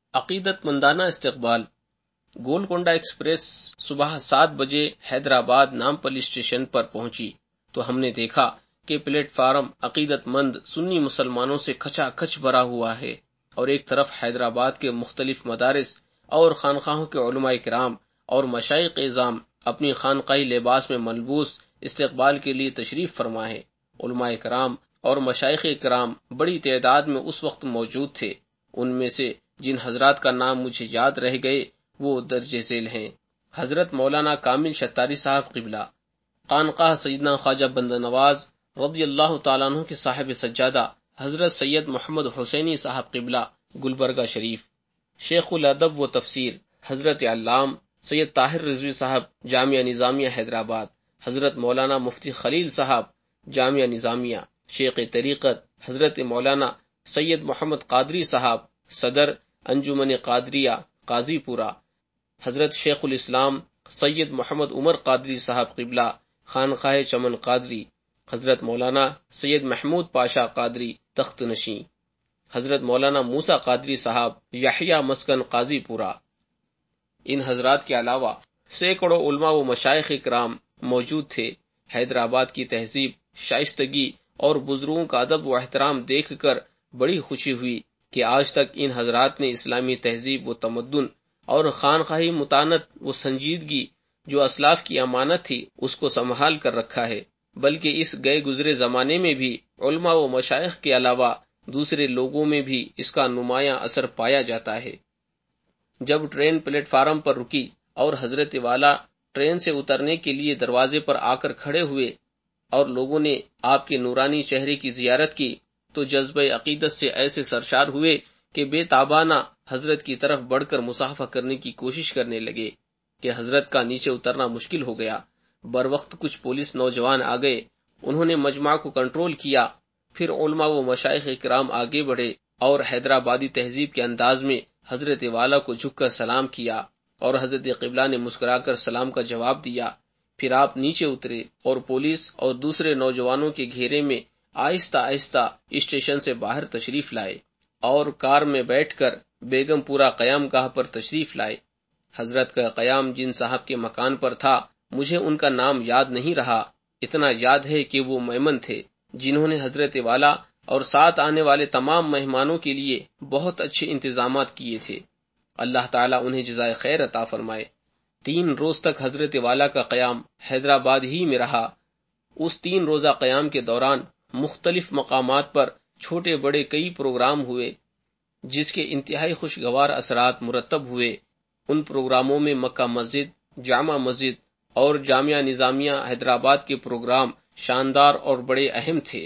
عقیدت مندانہ استقبال۔ گولکنڈہ ایکسپریس صبح 7 بجے حیدرآباد نامپلی اسٹیشن پر پہنچی تو ہم نے دیکھا کہ پلیٹ فارم عقیدت مند سنی مسلمانوں سے کھچا کھچ بھرا ہوا ہے، اور ایک طرف حیدرآباد کے مختلف مدارس اور خانقاہوں کے علماء کرام اور مشائخ اعظام اپنی خانقاہی لباس میں ملبوس استقبال کے لیے تشریف فرما ہے۔ علماء کرام اور مشائخ کرام بڑی تعداد میں اس وقت موجود تھے۔ ان میں سے جن حضرات کا نام مجھے یاد رہ گئے وہ درج ذیل ہیں: حضرت مولانا کامل شتاری صاحب قبلہ، خانقاہ سیدنا خواجہ بندہ نواز رضی اللہ تعالیٰ عنہ کے صاحب سجادہ حضرت سید محمد حسینی صاحب قبلہ گلبرگہ شریف، شیخ الادب و تفسیر حضرت علام سید طاہر رضوی صاحب جامعہ نظامیہ حیدرآباد، حضرت مولانا مفتی خلیل صاحب جامعہ نظامیہ، شیخ طریقت حضرت مولانا سید محمد قادری صاحب صدر انجمن قادریہ قاضی پورہ، حضرت شیخ الاسلام سید محمد عمر قادری صاحب قبلہ خانقاہ چمن قادری، حضرت مولانا سید محمود پاشا قادری تخت نشین، حضرت مولانا موسیٰ قادری صاحب یحییٰ مسکن قاضی پورہ۔ ان حضرات کے علاوہ سینکڑوں علماء و مشائخ کرام موجود تھے۔ حیدرآباد کی تہذیب، شائستگی اور بزرگوں کا ادب و احترام دیکھ کر بڑی خوشی ہوئی کہ آج تک ان حضرات نے اسلامی تہذیب و تمدن اور خانقاہی متانت و سنجیدگی جو اسلاف کی امانت تھی اس کو سنبھال کر رکھا ہے، بلکہ اس گئے گزرے زمانے میں بھی علماء و مشائخ کے علاوہ دوسرے لوگوں میں بھی اس کا نمایاں اثر پایا جاتا ہے۔ جب ٹرین پلیٹ فارم پر رکی اور حضرت والا ٹرین سے اترنے کے لیے دروازے پر آ کر کھڑے ہوئے اور لوگوں نے آپ کے نورانی چہرے کی زیارت کی تو جذبہ عقیدت سے ایسے سرشار ہوئے کہ بے تابانہ حضرت کی طرف بڑھ کر مصافحہ کرنے کی کوشش کرنے لگے کہ حضرت کا نیچے اترنا مشکل ہو گیا۔ بروقت کچھ پولیس نوجوان آ گئے، انہوں نے مجمع کو کنٹرول کیا، پھر علماء و مشائخ کرام آگے بڑھے اور حیدرآبادی تہذیب کے انداز میں حضرت والا کو جھک کر سلام کیا، اور حضرت قبلہ نے مسکرا کر سلام کا جواب دیا۔ پھر آپ نیچے اترے اور پولیس اور دوسرے نوجوانوں کے گھیرے میں آہستہ آہستہ اسٹیشن سے باہر تشریف لائے اور کار میں بیٹھ کر بیگم پورہ قیام گاہ پر تشریف لائے۔ حضرت کا قیام جن صاحب کے مکان پر تھا مجھے ان کا نام یاد نہیں رہا، اتنا یاد ہے کہ وہ میمن تھے جنہوں نے حضرت والا اور ساتھ آنے والے تمام مہمانوں کے لیے بہت اچھے انتظامات کیے تھے۔ اللہ تعالیٰ انہیں جزائے خیر عطا فرمائے۔ 3 روز تک حضرت والا کا قیام حیدرآباد ہی میں رہا۔ اس 3 روزہ قیام کے دوران مختلف مقامات پر چھوٹے بڑے کئی پروگرام ہوئے جس کے انتہائی خوشگوار اثرات مرتب ہوئے۔ ان پروگراموں میں مکہ مسجد، جامع مسجد اور جامعہ نظامیہ حیدرآباد کے پروگرام شاندار اور بڑے اہم تھے۔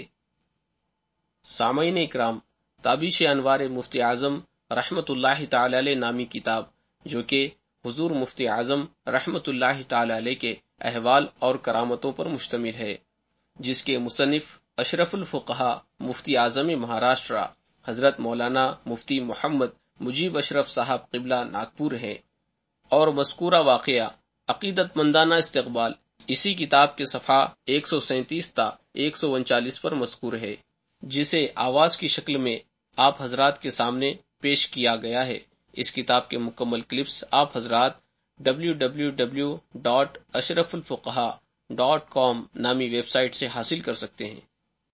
سامعین اکرام، تابیش انوار مفتی اعظم رحمت اللہ تعالی علیہ نامی کتاب جو کہ حضور مفتی اعظم رحمت اللہ تعالی علیہ کے احوال اور کرامتوں پر مشتمل ہے، جس کے مصنف اشرف الفقہاء مفتی اعظم مہاراشٹرا حضرت مولانا مفتی محمد مجیب اشرف صاحب قبلہ ناگپور ہیں، اور مذکورہ واقعہ عقیدت مندانہ استقبال اسی کتاب کے صفحہ 137 تا 139 پر مذکور ہے، جسے آواز کی شکل میں آپ حضرات کے سامنے پیش کیا گیا ہے۔ اس کتاب کے مکمل کلپس آپ حضرات www.ashrafulfuqaha.com نامی ویب سائٹ سے حاصل کر سکتے ہیں۔